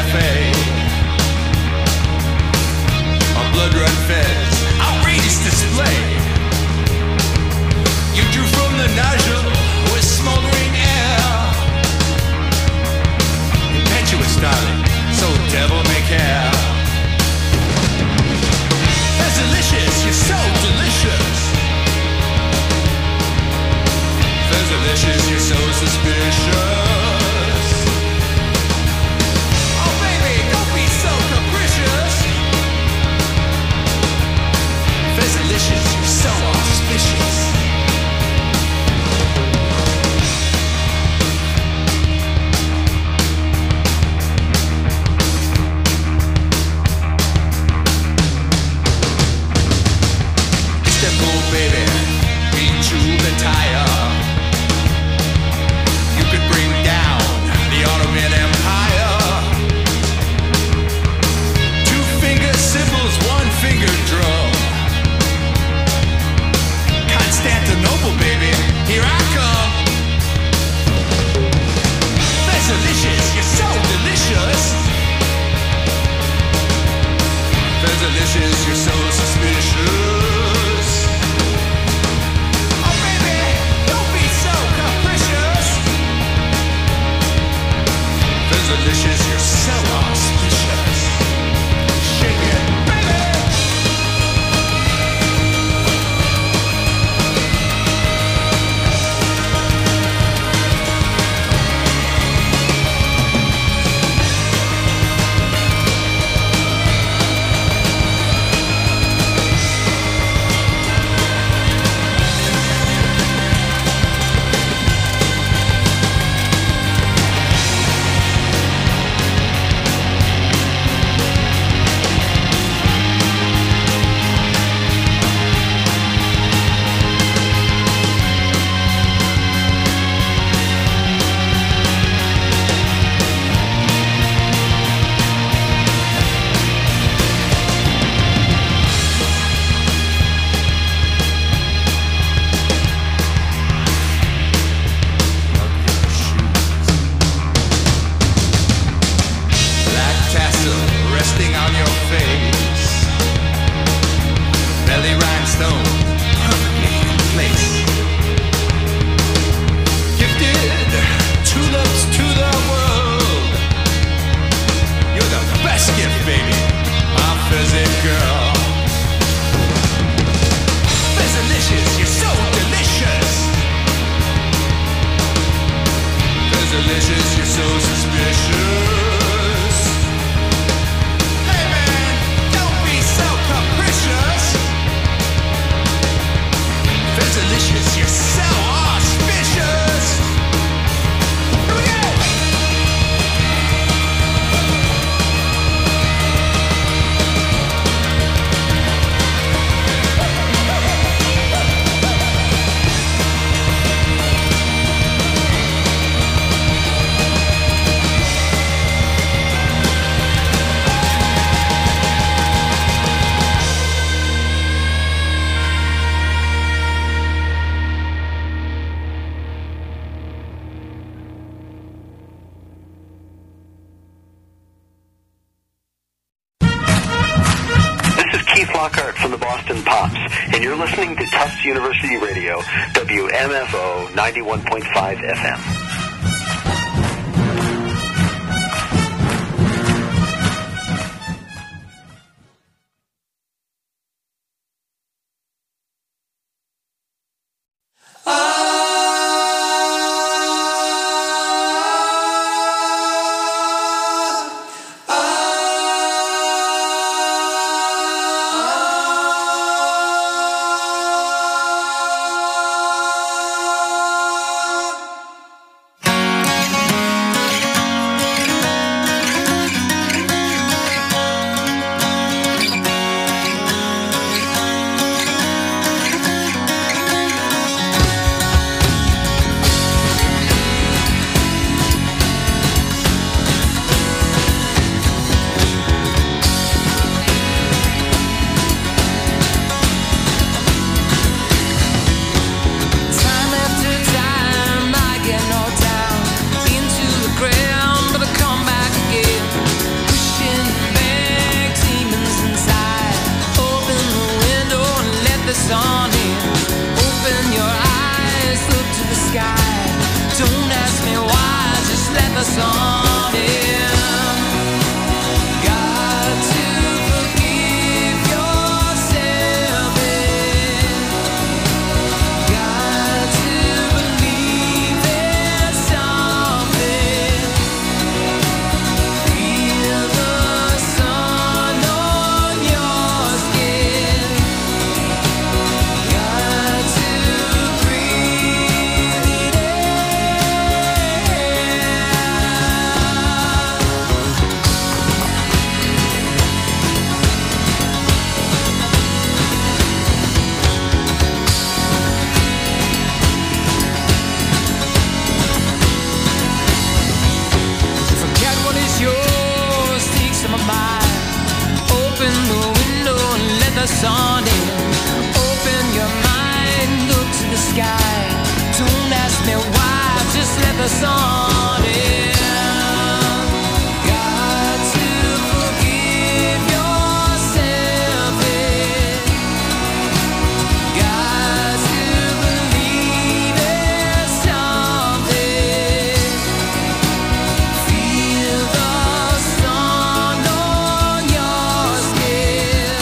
cafe. A blood run fez, outrageous display. You drew from the nozzle with smoldering air. Impetuous darling, so devil may care. That's delicious, you're so delicious. That's delicious, you're so suspicious. Oh baby, don't be so capricious. That's delicious, you're so auspicious. Baby, be true the tire. You could bring down the Ottoman Empire. Two finger cymbals, one finger drum. Constantinople, baby, here I come. That's delicious, you're so delicious. That's delicious, you're so suspicious. Delicious, you're so auspicious. Shake it, baby. University Radio, WMFO 91.5 FM. us on in. Got to forgive yourself in. Got to believe there's something. Feel the sun on your skin. Got to breathe it in. Forget what is yours, take some of mine. Open the window and let the sun in. Open your mind, look to the sky. Don't ask me why, just let the sun in. Got to forgive yourself in. Got to believe there's something. Feel the sun on your skin.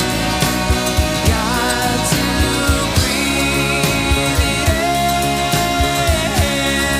Got to breathe it in.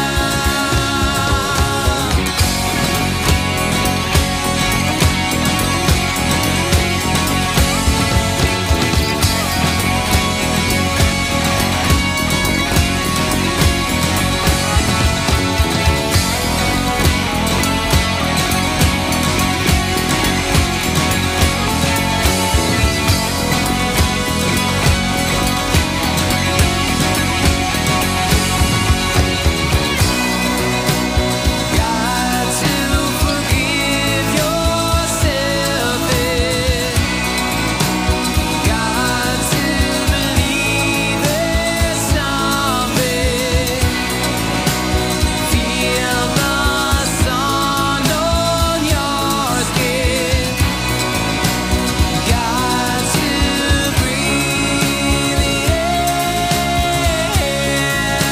Got to forgive yourself in. Got to believe there's something. Feel the sun on your skin. Got to breathe it in.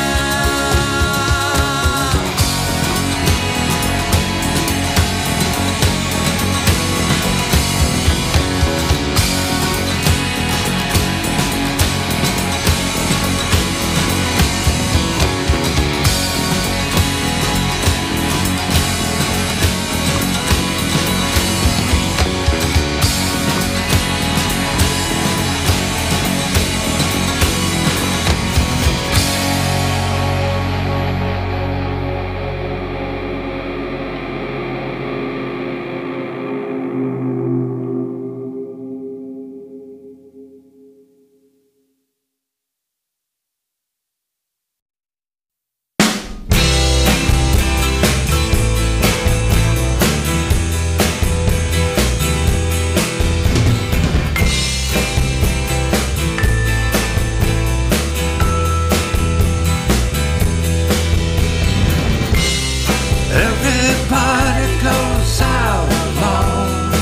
Everybody goes out alone.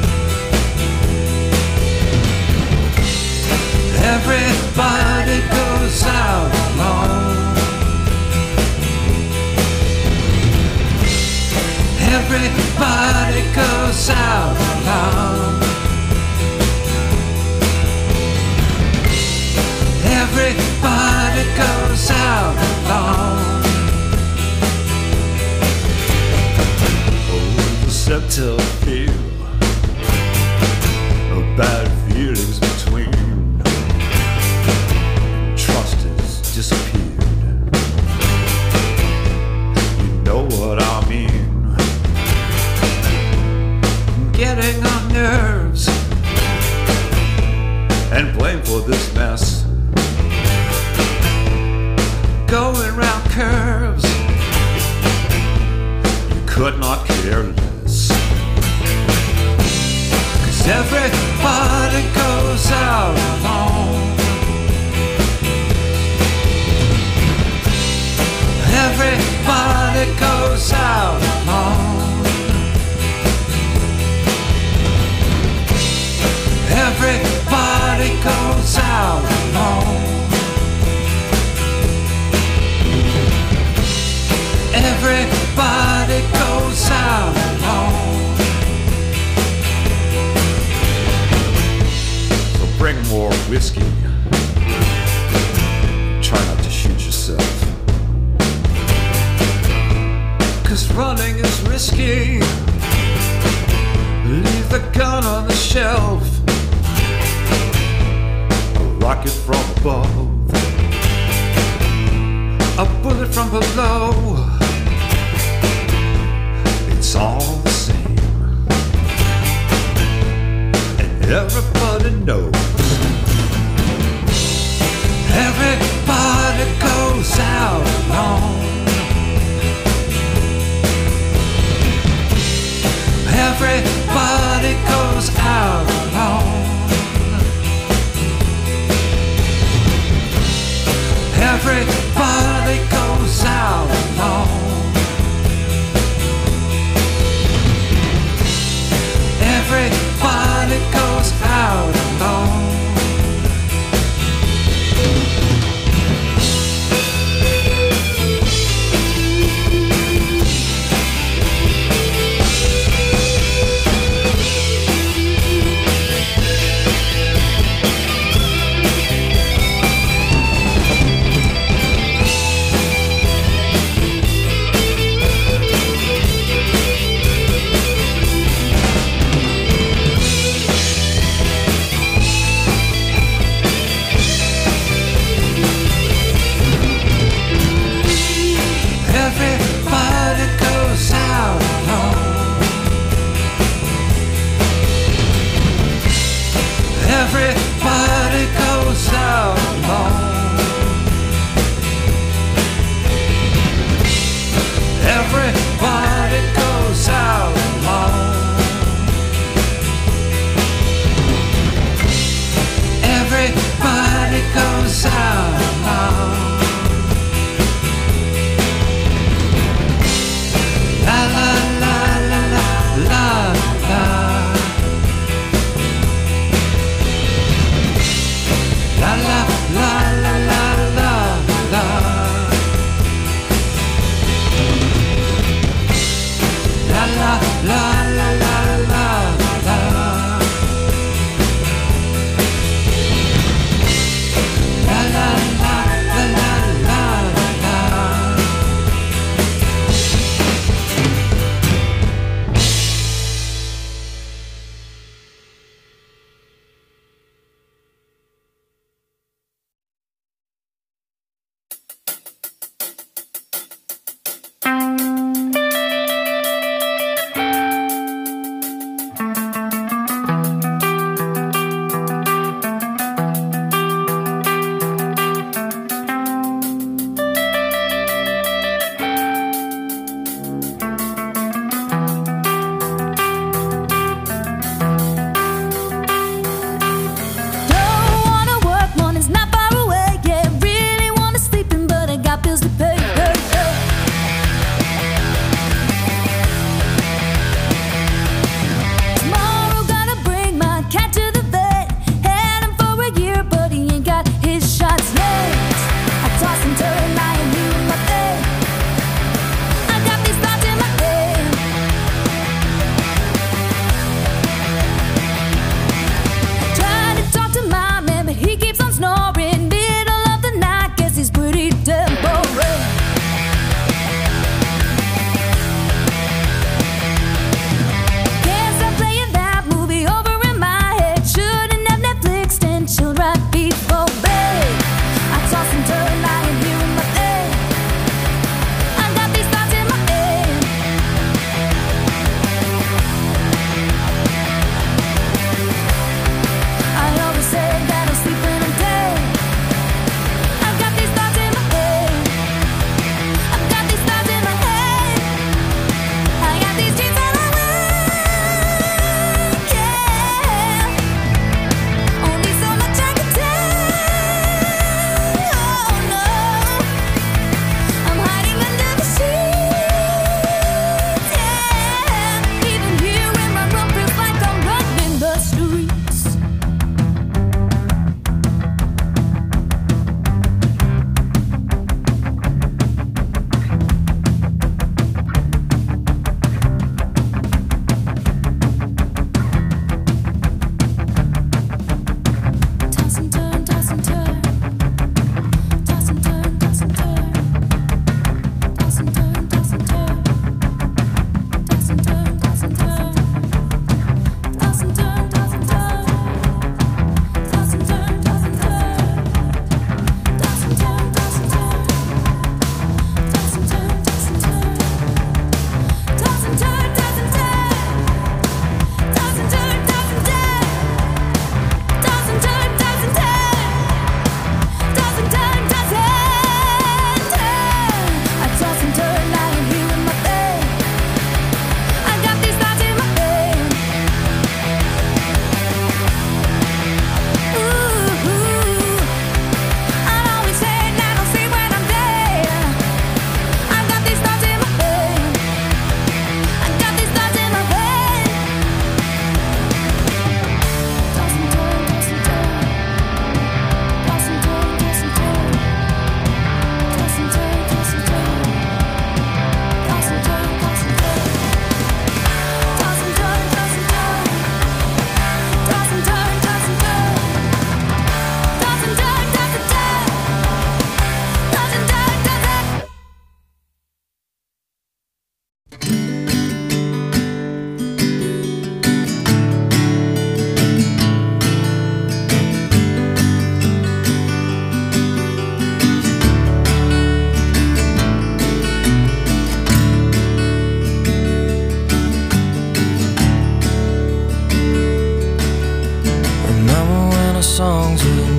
Everybody goes out alone. Everybody goes out alone. Everybody goes out alone. Subtle feel of bad feelings between. Trust has disappeared. You know what I mean. Getting on nerves and blame for this mess. Going round curves. You could not care less. Everybody goes out alone. Everybody goes out alone. Everybody goes out alone. Everybody risky. Try not to shoot yourself. 'Cause running is risky. Leave the gun on the shelf. A rocket from above. A bullet from below. It's all the same. And everybody knows. Everybody goes out alone. Everybody goes out alone. Everybody goes out alone. Everybody goes out alone.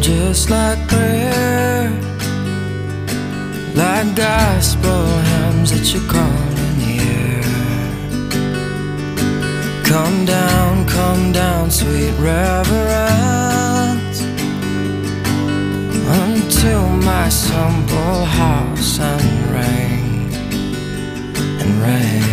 just like prayer, like gospel hymns that you call in the air. Come down, sweet reverence, until my simple house and ring and ring.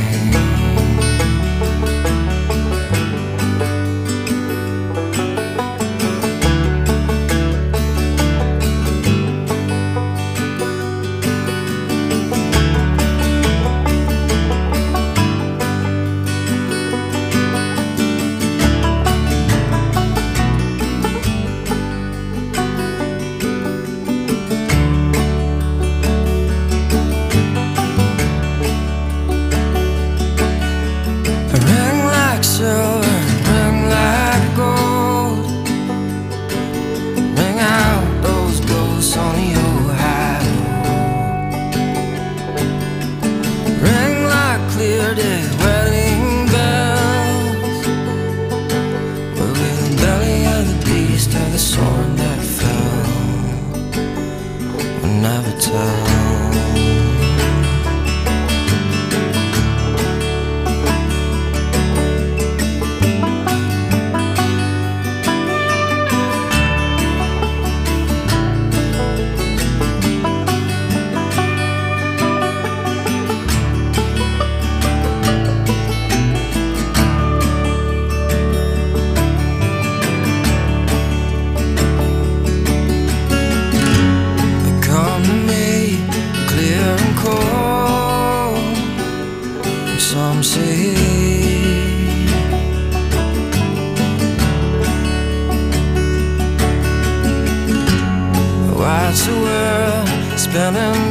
Watch the world spinning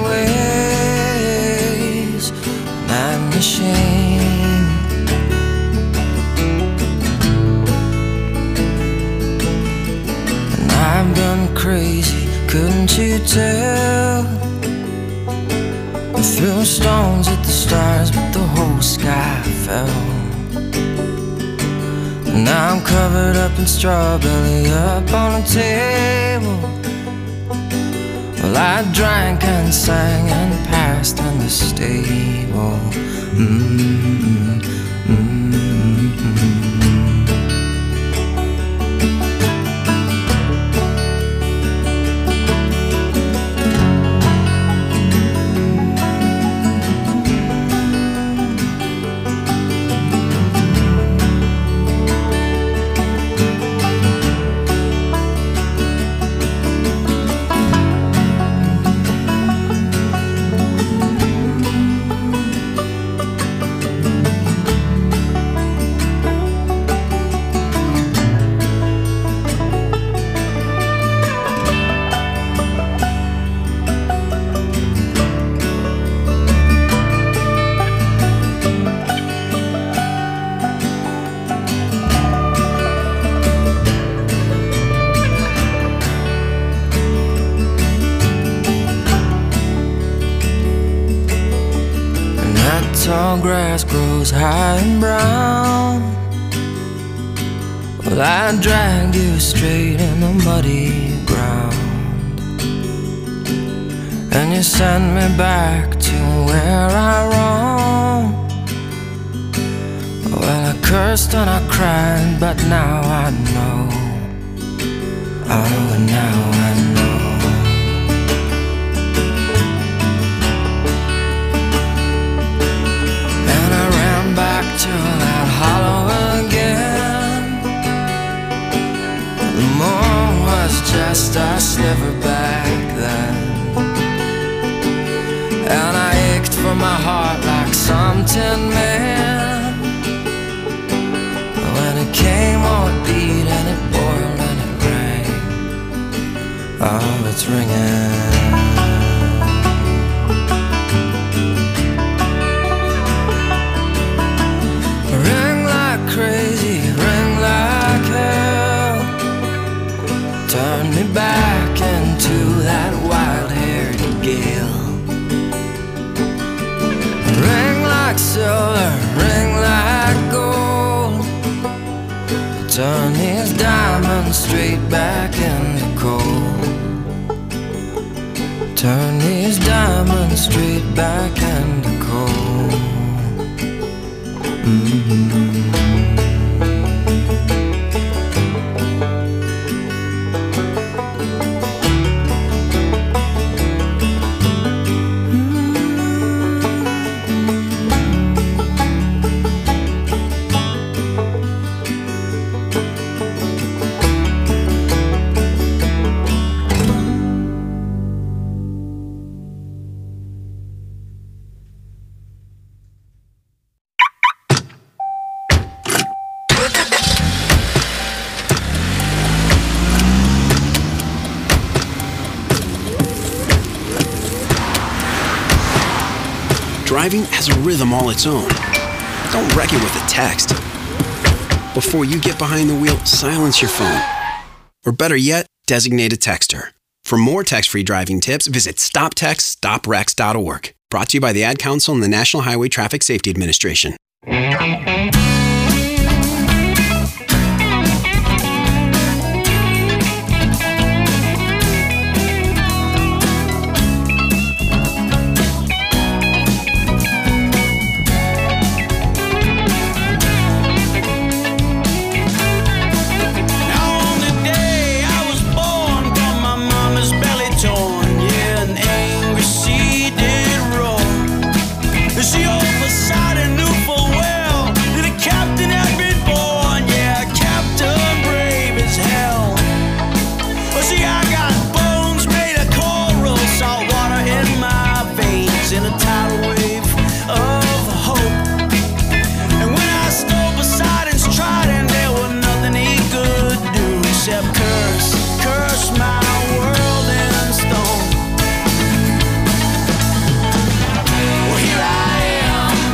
ways, night machine. And I've been crazy, couldn't you tell? I threw stones at the stars, but the whole sky fell. And now I'm covered up in strawberry up on a table. Well, I drank and sang and passed in the stable. Tall grass grows high and brown. Well, I dragged you straight in the muddy ground, and you sent me back to where I roamed. Well, I cursed and I cried, but now I know. Oh, and now I know. Back to that hollow again. The moon was just a sliver back then, and I ached for my heart like some tin man. When it came, oh, it beat and it boiled and it rang. Oh, it's ringing. Crazy, ring like hell. Turn me back into that wild-haired gale. Ring like silver, ring like gold. Turn these diamonds straight back into coal. Turn these diamonds straight back into coal. Driving has a rhythm all its own. Don't wreck it with a text. Before you get behind the wheel, silence your phone. Or better yet, designate a texter. For more text-free driving tips, visit stoptextstoprex.org. Brought to you by the Ad Council and the National Highway Traffic Safety Administration. She oversight and knew full well that a captain had been born, yeah, a captain brave as hell. Well, see, I got bones made of coral, salt water in my veins, in a tidal wave of hope. And when I stole Poseidon's trident, there was nothing he could do except curse my world in stone. Well, here I am,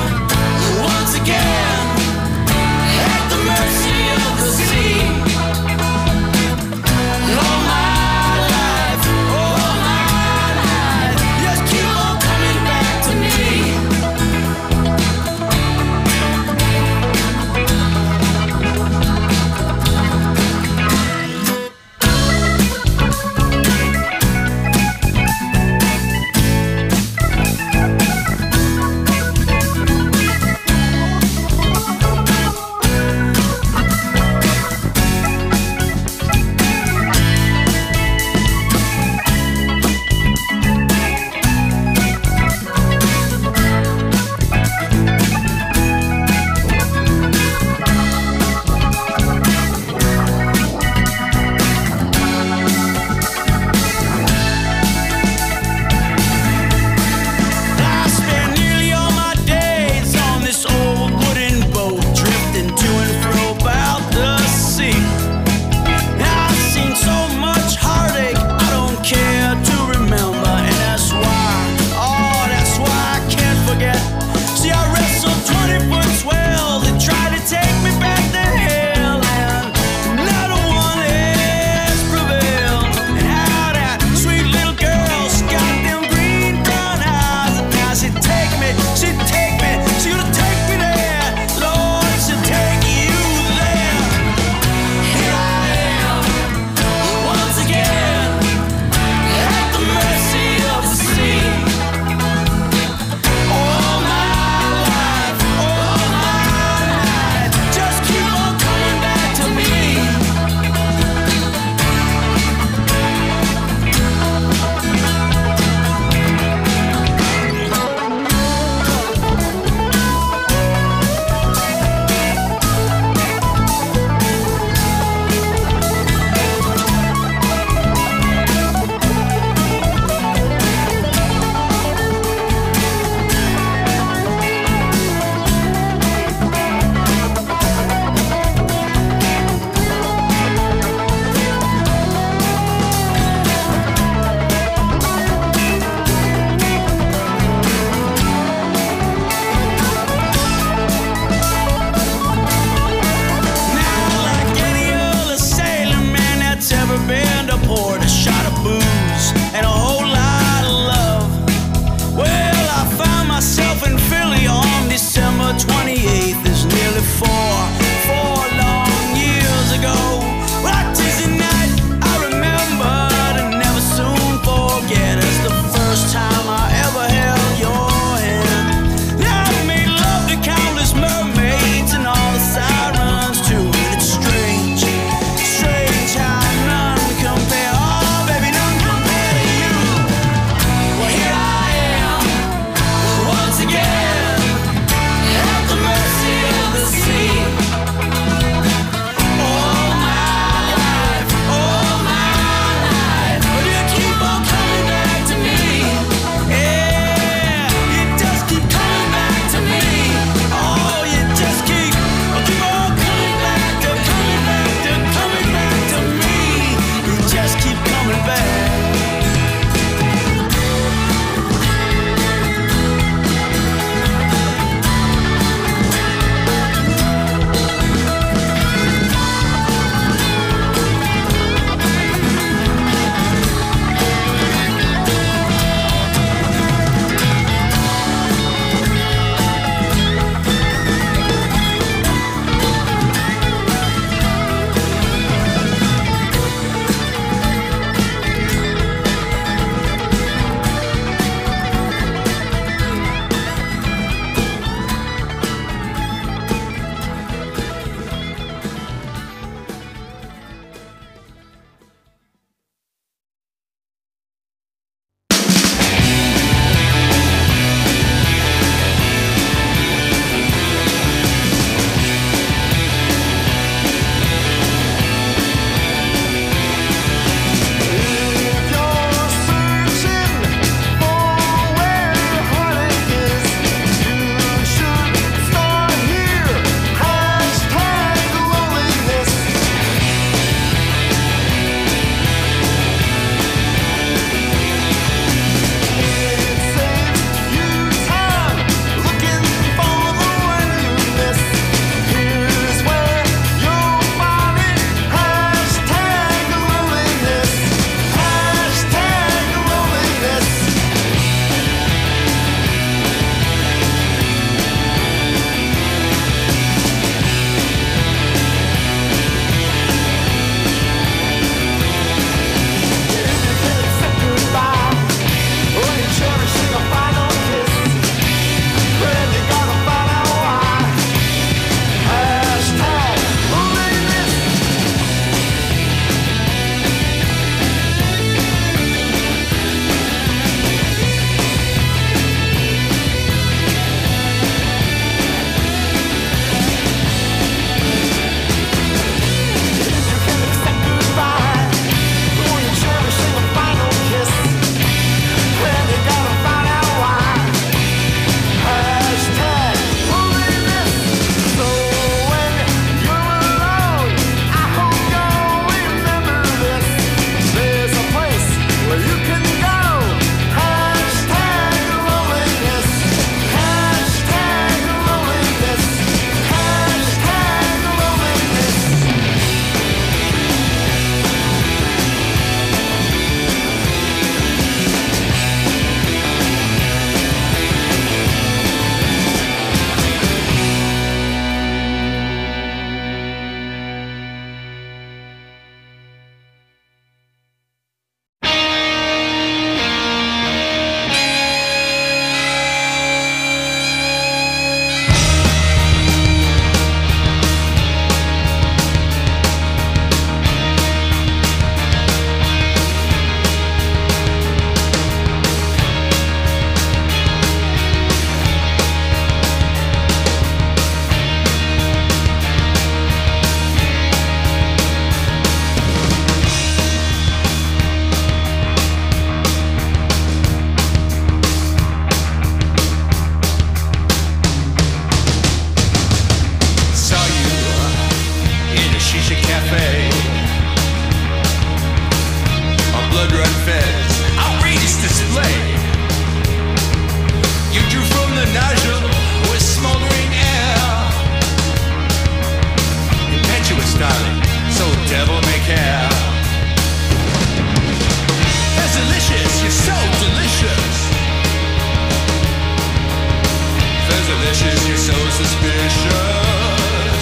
Fezzalicious, you're so suspicious.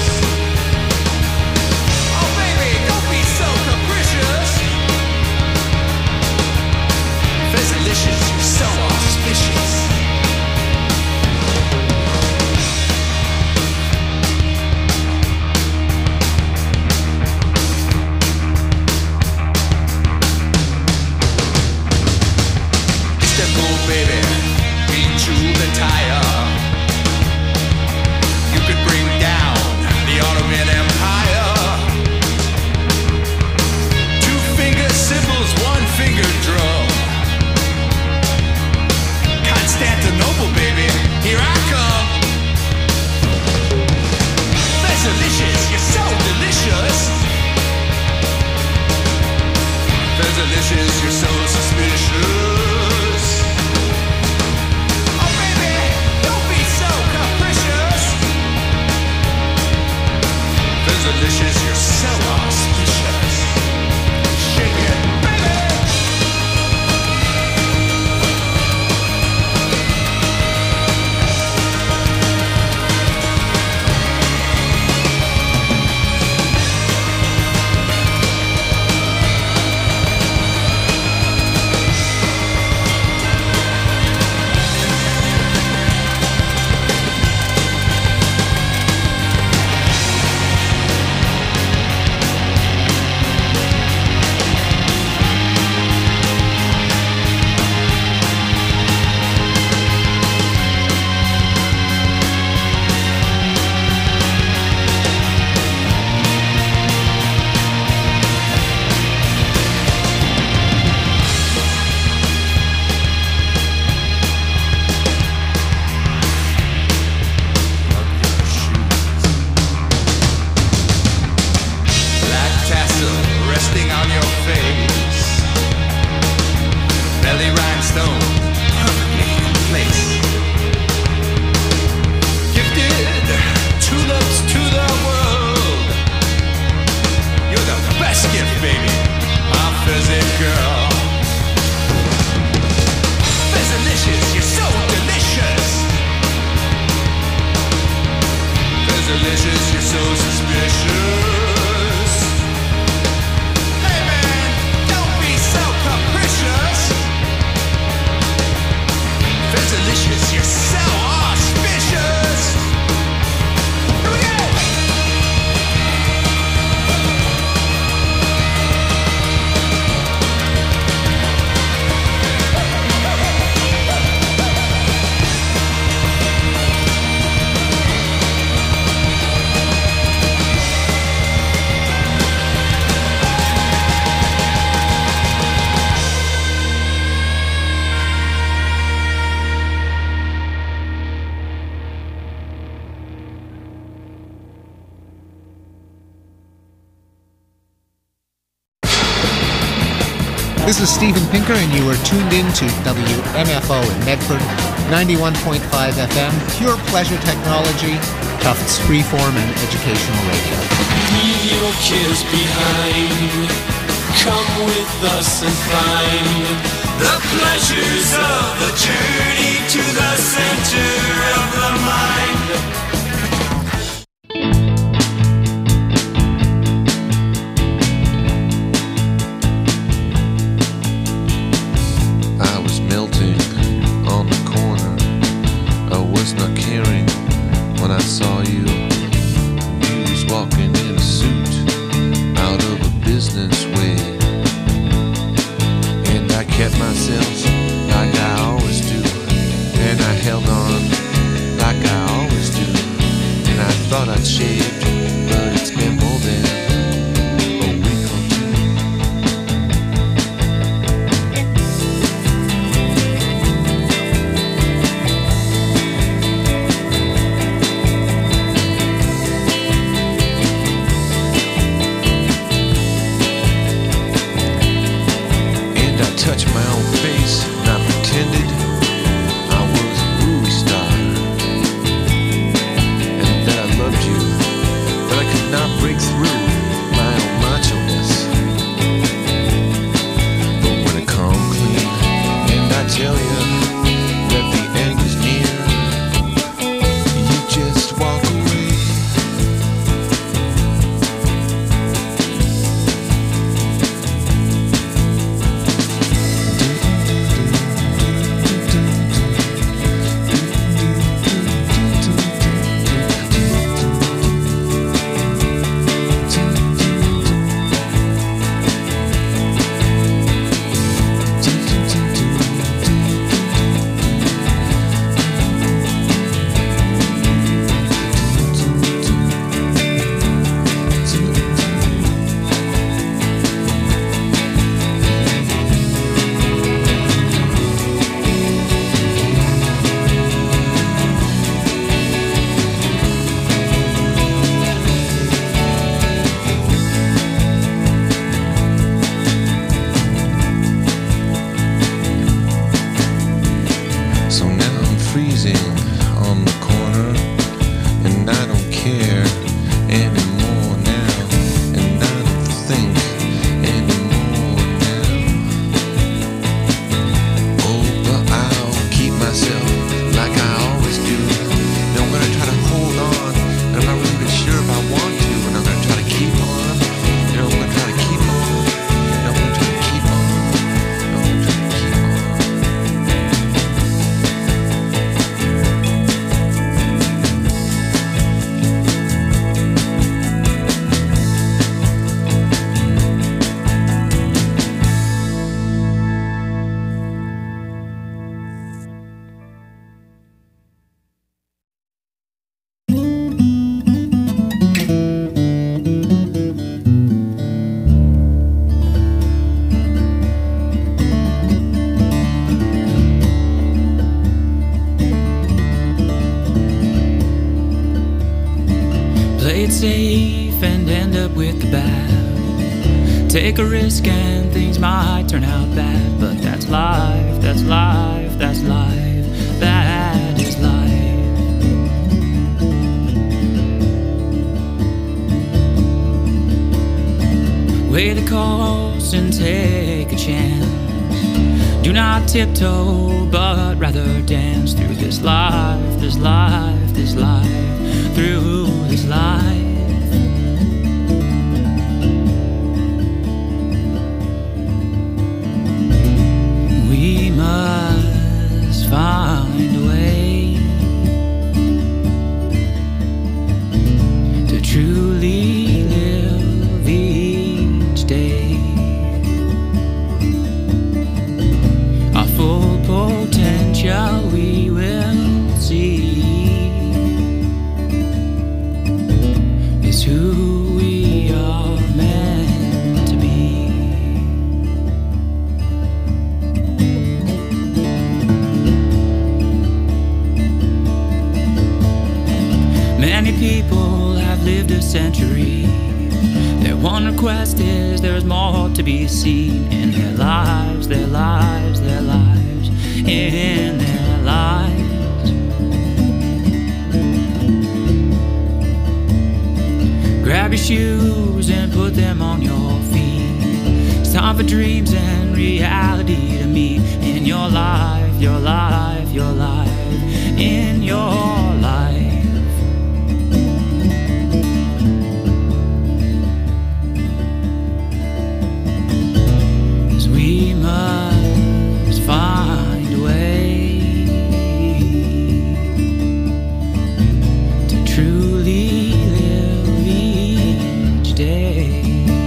Oh baby, don't be so capricious. Fezzalicious, you're so auspicious. Baby, beat to the tire. You could bring down the Ottoman Empire. 2-finger cymbals, 1-finger drum. Constantinople, baby, here I come. Fezzalicious, you're so delicious. Fezzalicious, you're so suspicious. Delicious, you're so auspicious. Shake it, baby. This is Steven Pinker, and you are tuned in to WMFO in Medford, 91.5 FM, pure pleasure technology, Tufts freeform and educational radio. Leave your kids behind. Come with us and find the pleasures of the journey to the center of the mind. Saw you. You was walking in a suit out of a business way, and I kept myself like I always do, and I held on like I always do, and I thought I'd shaved, but it's been more than a week or touch my own face, and I pretended I was a movie star, and that I loved you, but I could not break through my own macho-ness. But when I come clean, and I tell you that the end is near, Play it safe and end up with the bad. Take a risk and things might turn out bad, but that's life, that's life, that's life, that is life. Weigh the cost and take a chance. Do not tiptoe, but rather dance through this life, this life, this life, through this life. We must find a way to truly live each day. Our full potential we will see is who we are meant to be. Many people have lived a century. Their one request is there's more to be seen in their lives, their lives, their lives, in their lives. Grab your shoes and put them on your feet. It's time for dreams and reality to meet in your life, your life, your life, in your life. 'Cause we must find a way to truly live each day.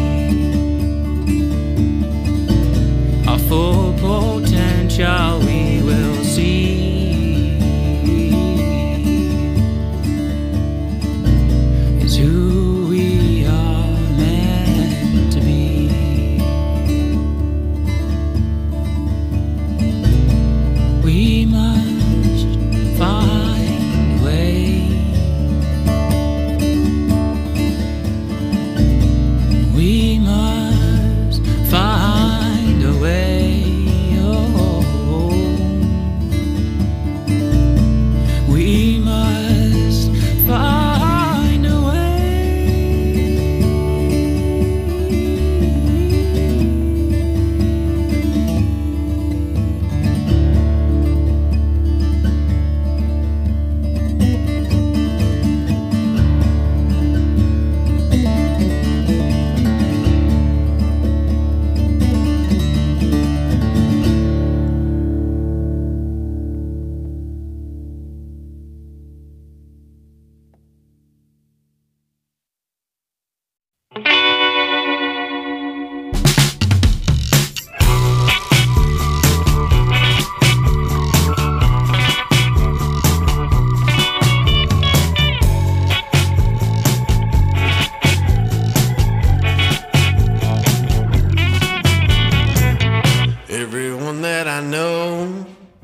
Our full potential we will see is who we are meant to be. We must find a way. We must find a way. Oh, we must find a way. Everyone that I know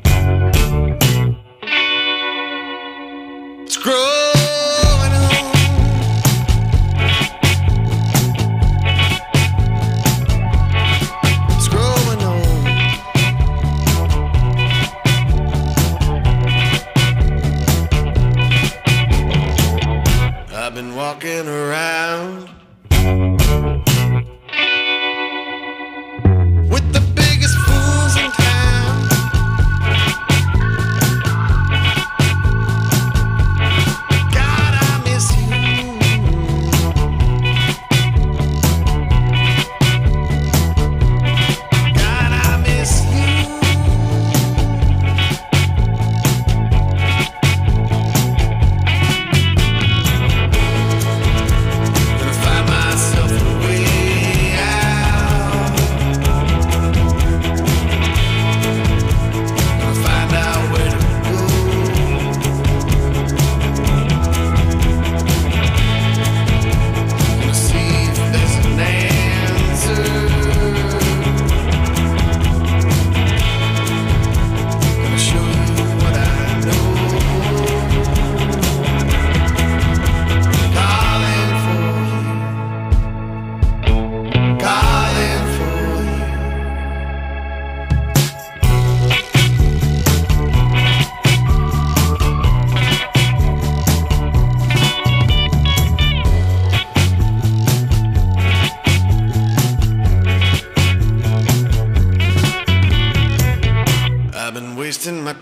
is growing old. It's growing old. I've been walking around with the biggest fools in town. God, I miss you. God, I miss you. Gonna fight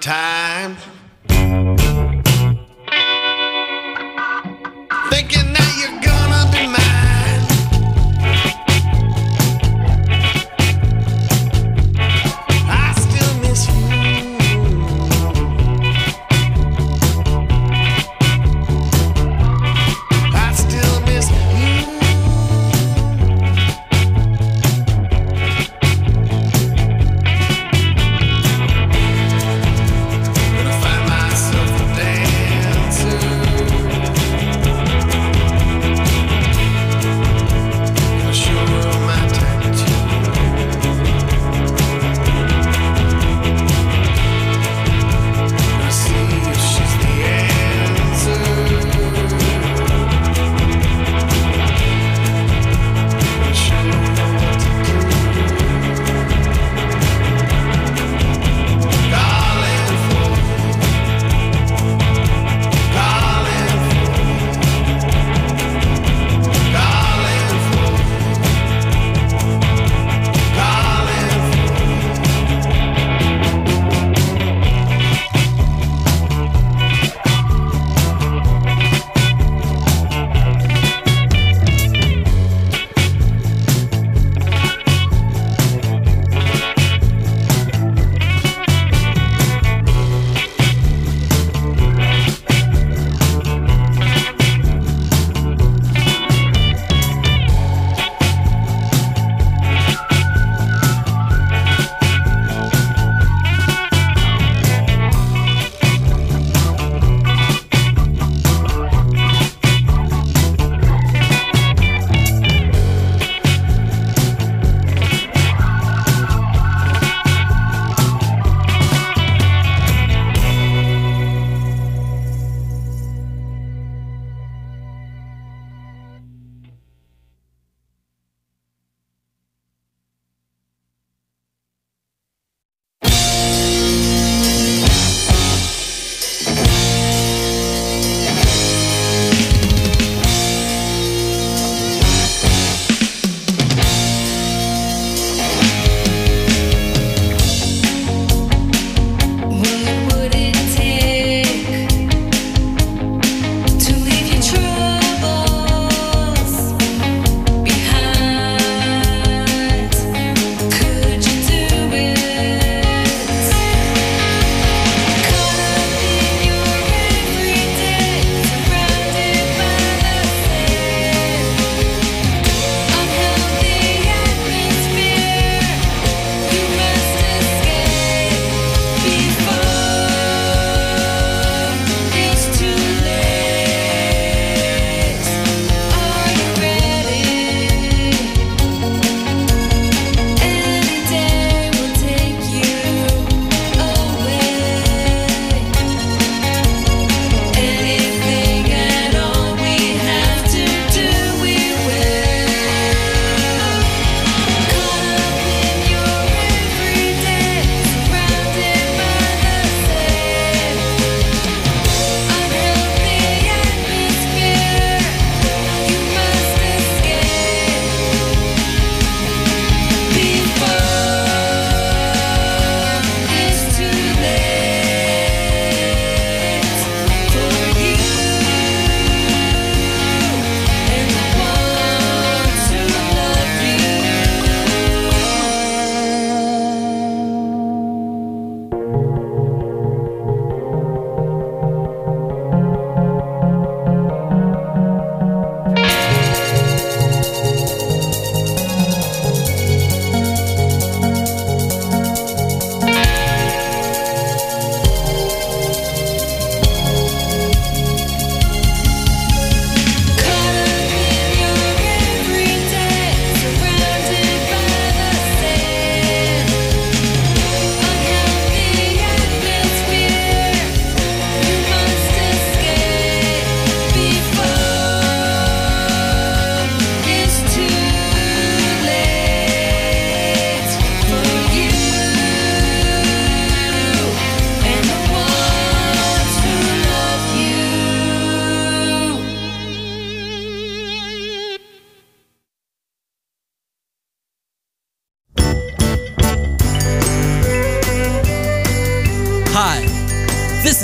times. Thinking that you're gonna be mine. I still miss you. I still miss you.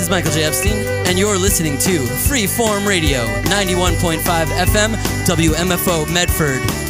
is Michael J. Epstein, and you're listening to Freeform Radio, 91.5 FM, WMFO Medford.